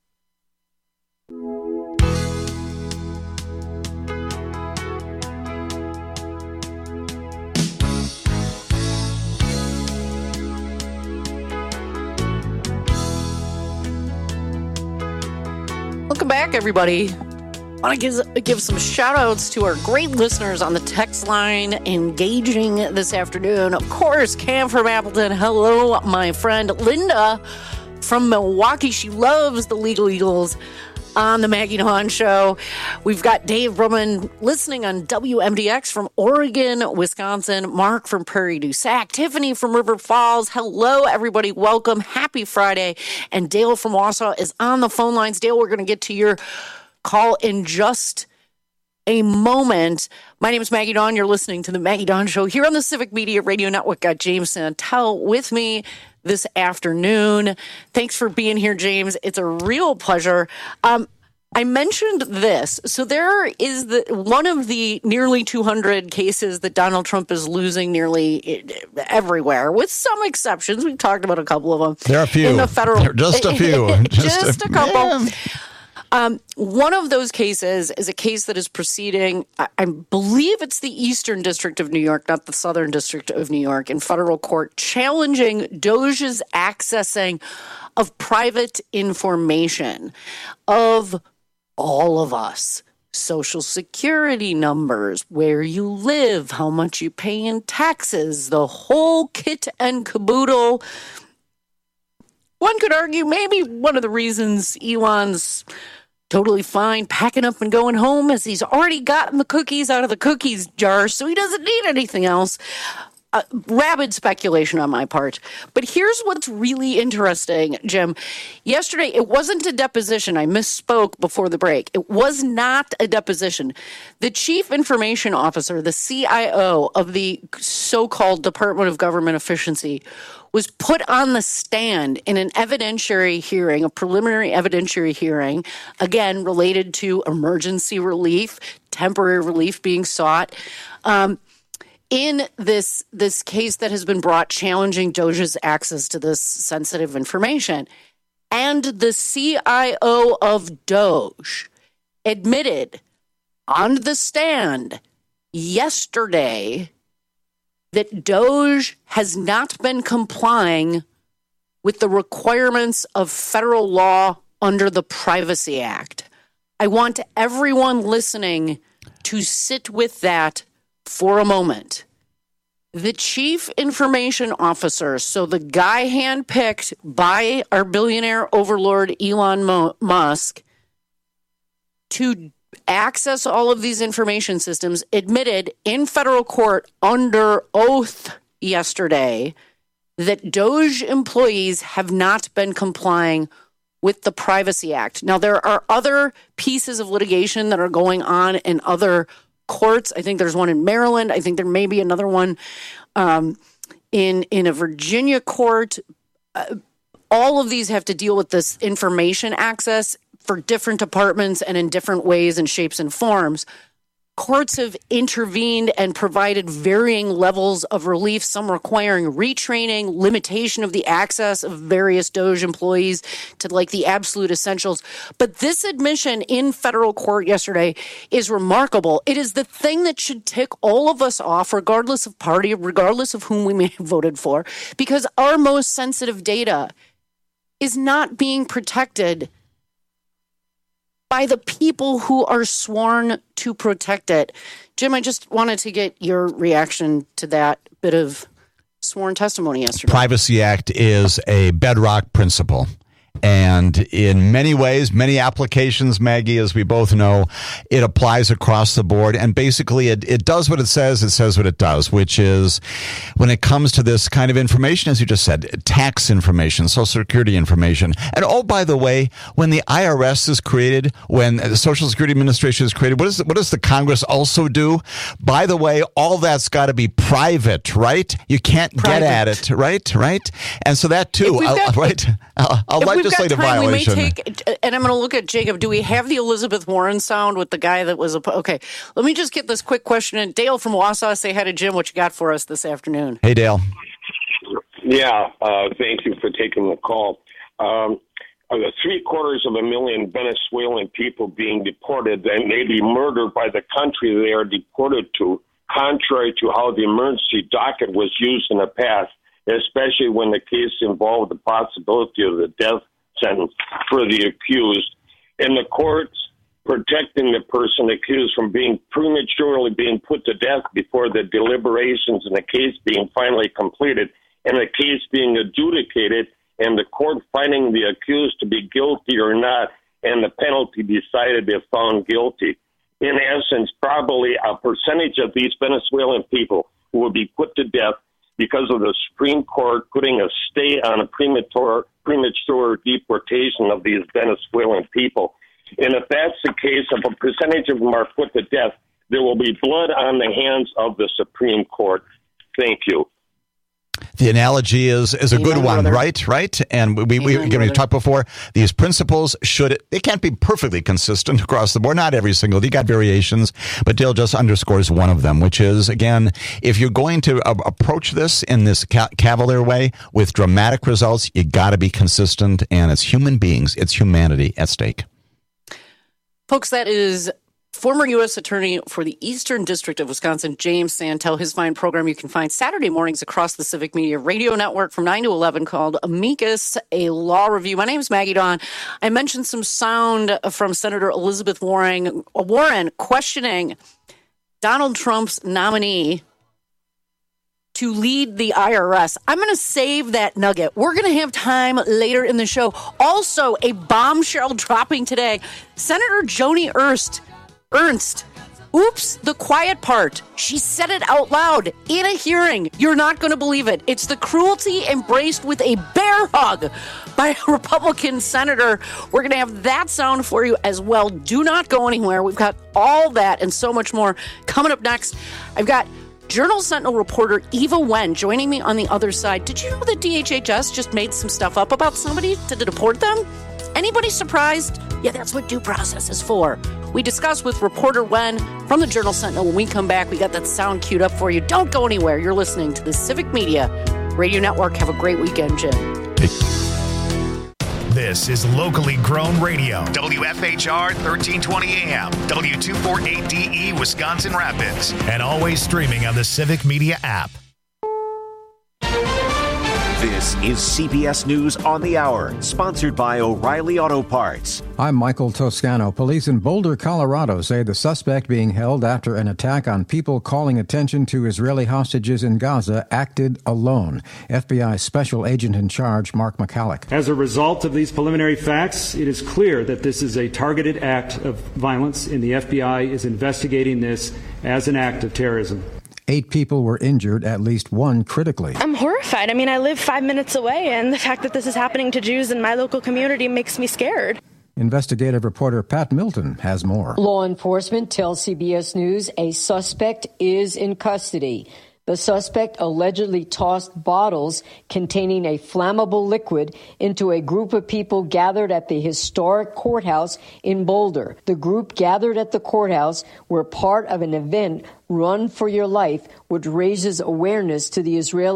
Welcome back, everybody. I want to give some shout outs to our great listeners on the text line engaging this afternoon. Of course, Cam from Appleton. Hello, my friend Linda from Milwaukee. She loves the Legal Eagles on the Maggie Dawn Show. We've got Dave Bruman listening on WMDX from Oregon, Wisconsin. Mark from Prairie du Sac. Tiffany from River Falls. Hello, everybody. Welcome. Happy Friday. And Dale from Wausau is on the phone lines. Dale, we're going to get to your call in just a moment. My name is Maggie Dawn. You're listening to the Maggie Dawn Show here on the Civic Media Radio Network. Got James Santel with me this afternoon. Thanks for being here, James. It's a real pleasure. I mentioned this. So there is one of the nearly 200 cases that Donald Trump is losing nearly everywhere, with some exceptions. We've talked about a couple of them. There are a few. In the federal, just a few. just a couple. Yeah. One of those cases is a case that is proceeding, I believe it's the Eastern District of New York, not the Southern District of New York, in federal court, challenging DOJ's accessing of private information of all of us, Social Security numbers, where you live, how much you pay in taxes, the whole kit and caboodle. One could argue maybe one of the reasons Elon's totally fine packing up and going home is he's already gotten the cookies out of the cookies jar, so he doesn't need anything else. Rabid speculation on my part. But here's what's really interesting, Jim. Yesterday, it wasn't a deposition. I misspoke before the break. It was not a deposition. The chief information officer, the CIO of the so-called Department of Government Efficiency, was put on the stand in an evidentiary hearing, a preliminary evidentiary hearing, again, related to emergency relief, temporary relief being sought. In this case that has been brought challenging DOJ's access to this sensitive information. And the CIO of DOJ admitted on the stand yesterday that DOJ has not been complying with the requirements of federal law under the Privacy Act. I want everyone listening to sit with that for a moment. The chief information officer, so the guy handpicked by our billionaire overlord Elon Musk to access all of these information systems, admitted in federal court under oath yesterday that DOJ employees have not been complying with the Privacy Act. Now, there are other pieces of litigation that are going on in other courts. I think there's one in Maryland. I think there may be another one in a Virginia court. All of these have to deal with this information access for different departments and in different ways and shapes and forms. Courts have intervened and provided varying levels of relief, some requiring retraining, limitation of the access of various DOJ employees to like the absolute essentials. But this admission in federal court yesterday is remarkable. It is the thing that should tick all of us off, regardless of party, regardless of whom we may have voted for, because our most sensitive data is not being protected by the people who are sworn to protect it. Jim, I just wanted to get your reaction to that bit of sworn testimony yesterday. Privacy Act is a bedrock principle. And in many ways, many applications, Maggie, as we both know, it applies across the board. And basically, it does what it says what it does, which is when it comes to this kind of information, as you just said, tax information, Social Security information. And oh, by the way, when the IRS is created, when the Social Security Administration is created, what does the Congress also do? By the way, all that's got to be private, right? You can't get at it, right? And so that too, a legislative violation. We may take, and I'm going to look at Jacob. Do we have the Elizabeth Warren sound with the guy that was okay? Let me just get this quick question in. Dale from Wausau, say hi to Jim. What you got for us this afternoon? Hey, Dale. Yeah, thank you for taking the call. The 750,000 Venezuelan people being deported and maybe murdered by the country they are deported to, contrary to how the emergency docket was used in the past, especially when the case involved the possibility of the death sentence for the accused. And the courts protecting the person accused from being prematurely being put to death before the deliberations and the case being finally completed and the case being adjudicated and the court finding the accused to be guilty or not and the penalty decided if found guilty. In essence, probably a percentage of these Venezuelan people who will be put to death because of the Supreme Court putting a stay on a premature deportation of these Venezuelan people. And if that's the case, if a percentage of them are put to death, there will be blood on the hands of the Supreme Court. Thank you. The analogy is a good one, right? And we talked before, these principles they can't be perfectly consistent across the board. Not every single, you got variations, but Dale just underscores one of them, which is, again, if you're going to approach this in this cavalier way with dramatic results, you got to be consistent. And as human beings, it's humanity at stake. Folks, that is Former U.S. Attorney for the Eastern District of Wisconsin, James Santel. His fine program you can find Saturday mornings across the Civic Media Radio Network from 9 to 11 called Amicus, a Law Review. My name is Maggie Dawn. I mentioned some sound from Senator Elizabeth Warren questioning Donald Trump's nominee to lead the IRS. I'm going to save that nugget. We're going to have time later in the show. Also, a bombshell dropping today. Senator Joni Ernst. Oops, the quiet part. She said it out loud in a hearing. You're not going to believe it. It's the cruelty embraced with a bear hug by a Republican senator. We're going to have that sound for you as well. Do not go anywhere. We've got all that and so much more coming up next. I've got Journal-Sentinel reporter Eva Wen joining me on the other side. Did you know that DHHS just made some stuff up about somebody to deport them? Anybody surprised? Yeah, that's what due process is for. We discuss with reporter Wen from the Journal-Sentinel. When we come back, we got that sound queued up for you. Don't go anywhere. You're listening to the Civic Media Radio Network. Have a great weekend, Jim. This is locally grown radio. WFHR 1320 AM, W248DE Wisconsin Rapids, and always streaming on the Civic Media app. This is CBS News on the Hour, sponsored by O'Reilly Auto Parts. I'm Michael Toscano. Police in Boulder, Colorado say the suspect being held after an attack on people calling attention to Israeli hostages in Gaza acted alone. FBI Special Agent in Charge, Mark McCallick. As a result of these preliminary facts, it is clear that this is a targeted act of violence, and the FBI is investigating this as an act of terrorism. 8 people were injured, at least one critically. I'm horrified. I mean, I live 5 minutes away, and the fact that this is happening to Jews in my local community makes me scared. Investigative reporter Pat Milton has more. Law enforcement tells CBS News a suspect is in custody. The suspect allegedly tossed bottles containing a flammable liquid into a group of people gathered at the historic courthouse in Boulder. The group gathered at the courthouse were part of an event, Run for Your Life, which raises awareness to the Israeli